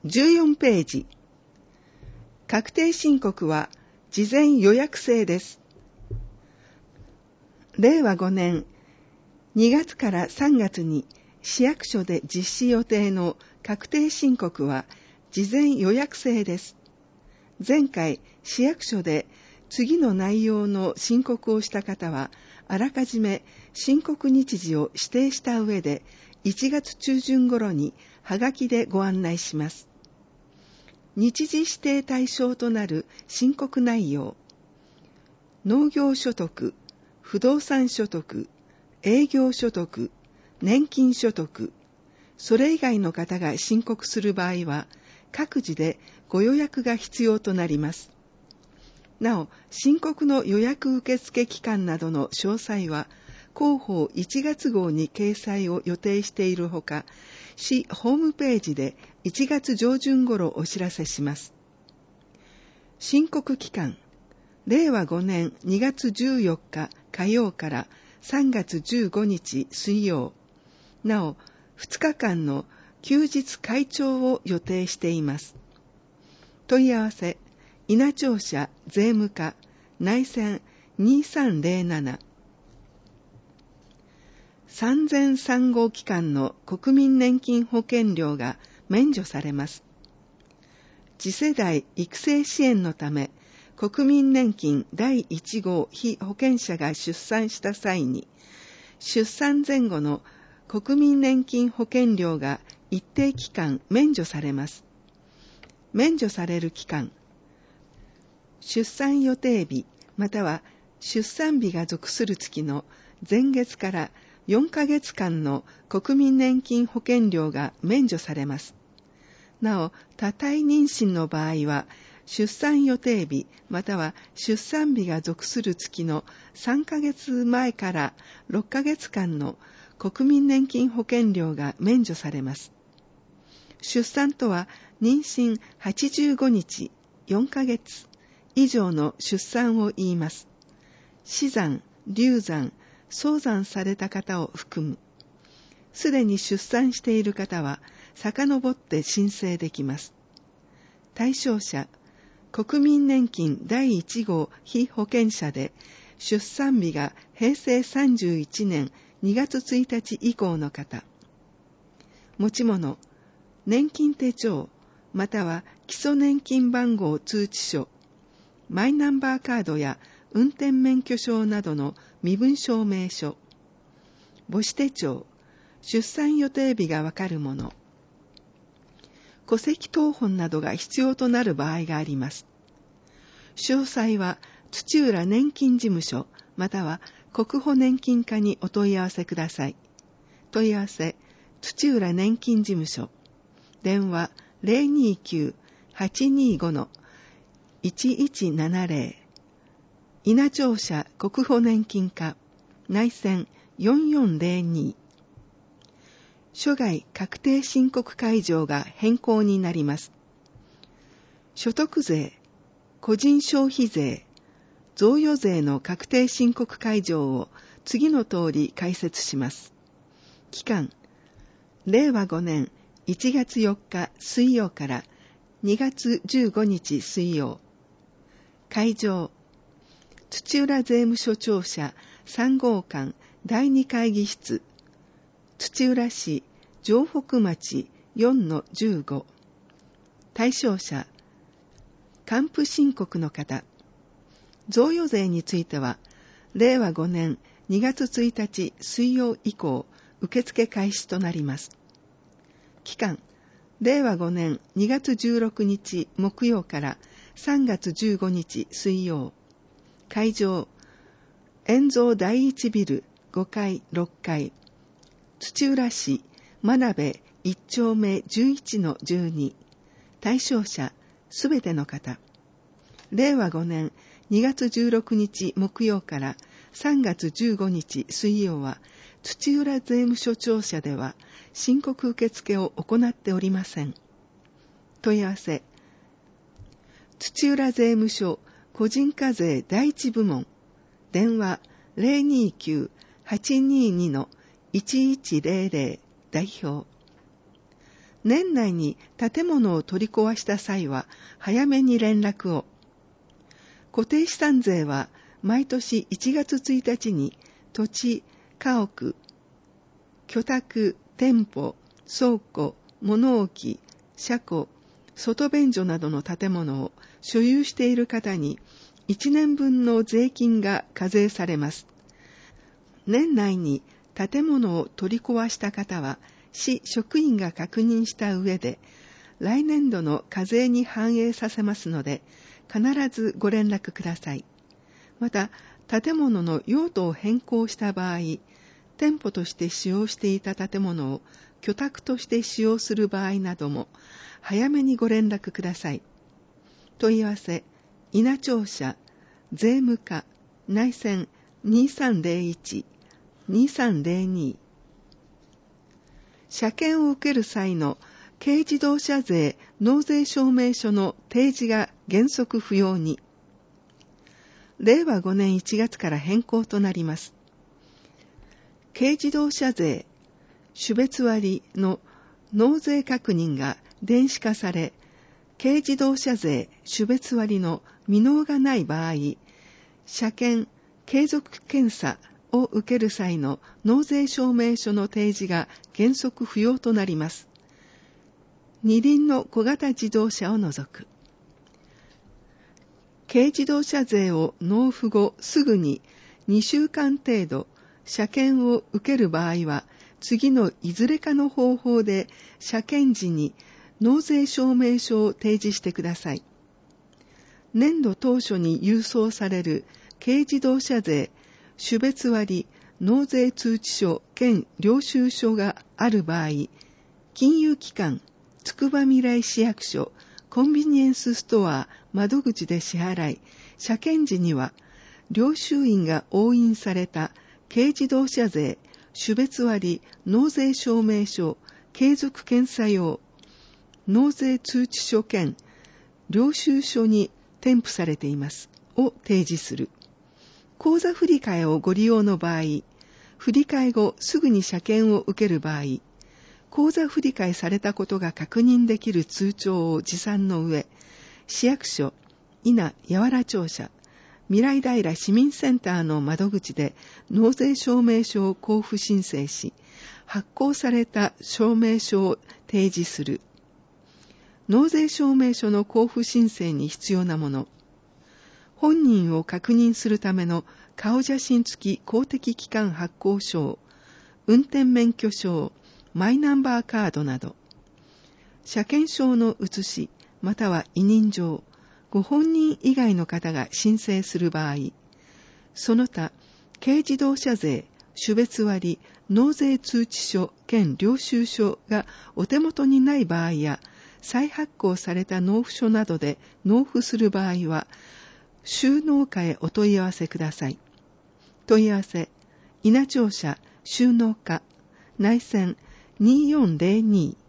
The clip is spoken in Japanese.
14ページ。確定申告は事前予約制です。令和5年2月から3月に市役所で実施予定の確定申告は事前予約制です。前回市役所で次の内容の申告をした方は、あらかじめ申告日時を指定した上で1月中旬頃にはがきでご案内します。日時指定対象となる申告内容、農業所得、不動産所得、営業所得、年金所得、それ以外の方が申告する場合は、各自でご予約が必要となります。なお、申告の予約受付期間などの詳細は、広報1月号に掲載を予定しているほか、市ホームページで1月上旬頃お知らせします。申告期間、令和5年2月14日火曜から3月15日水曜、なお2日間の休日開帳を予定しています。問い合わせ、稲庁舎税務課内線2307。3003号期間の国民年金保険料が免除されます。次世代育成支援のため、国民年金第1号被保険者が出産した際に、出産前後の国民年金保険料が一定期間免除されます。免除される期間、出産予定日または出産日が属する月の前月から4ヶ月間の国民年金保険料が免除されます。なお、多胎妊娠の場合は、出産予定日または出産日が属する月の3ヶ月前から6ヶ月間の国民年金保険料が免除されます。出産とは妊娠85日4ヶ月以上の出産を言います。死産、流産、早産された方を含む。すでに出産している方は遡って申請できます。対象者、国民年金第1号被保険者で出産日が平成31年2月1日以降の方。持ち物、年金手帳または基礎年金番号通知書、マイナンバーカードや運転免許証などの身分証明書、母子手帳、出産予定日がわかるもの、戸籍謄本などが必要となる場合があります。詳細は土浦年金事務所または国保年金課にお問い合わせください。問い合わせ、土浦年金事務所、電話 029-825-1170、稲庁舎国保年金課内線4402。諸外確定申告会場が変更になります。所得税、個人消費税、贈与税の確定申告会場を次の通り開設します。期間、令和5年1月4日水曜から2月15日水曜。会場、土浦税務署庁舎3号館第2会議室、土浦市城北町 4-15。対象者、還付申告の方。贈与税については、令和5年2月1日水曜以降、受付開始となります。期間、令和5年2月16日木曜から3月15日水曜。会場、円蔵第一ビル5階6階。土浦市真鍋1丁目 11-12。対象者、すべての方。令和5年2月16日木曜から3月15日水曜は、土浦税務署庁舎では申告受付を行っておりません。問い合わせ、土浦税務署個人課税第一部門、電話 029-822-1100 代表。 年内に建物を取り壊した際は早めに連絡を。固定資産税は毎年1月1日に土地、家屋、居宅、店舗、倉庫、物置、車庫、外便所などの建物を所有している方に1年分の税金が課税されます。年内に建物を取り壊した方は市職員が確認した上で来年度の課税に反映させますので必ずご連絡ください。また建物の用途を変更した場合、店舗として使用していた建物を居宅として使用する場合なども早めにご連絡ください。問い合わせ、稲庁舎、税務課、内線2301-2302。車検を受ける際の軽自動車税納税証明書の提示が原則不要に。令和5年1月から変更となります。軽自動車税種別割の納税確認が電子化され、軽自動車税種別割の未納がない場合、車検継続検査を受ける際の納税証明書の提示が原則不要となります。二輪の小型自動車を除く。軽自動車税を納付後すぐに2週間程度車検を受ける場合は、次のいずれかの方法で車検時に納税証明書を提示してください。年度当初に郵送される軽自動車税種別割納税通知書兼領収書がある場合、金融機関、つくばみらい市役所、コンビニエンスストア窓口で支払い、車検時には領収印が押印された軽自動車税種別割納税証明書継続検査用納税通知書兼領収書に添付されていますを提示する。口座振替をご利用の場合、振替後すぐに車検を受ける場合、口座振替されたことが確認できる通帳を持参の上、市役所、稲八原庁舎、未来平市民センターの窓口で納税証明書を交付申請し、発行された証明書を提示する。納税証明書の交付申請に必要なもの。本人を確認するための顔写真付き公的機関発行証、運転免許証、マイナンバーカードなど。車検証の写し、または委任状、ご本人以外の方が申請する場合、その他、軽自動車税種別割納税通知書兼領収書がお手元にない場合や、再発行された納付書などで納付する場合は、収納課へお問い合わせください。問い合わせ、稲庁舎収納課、内線2402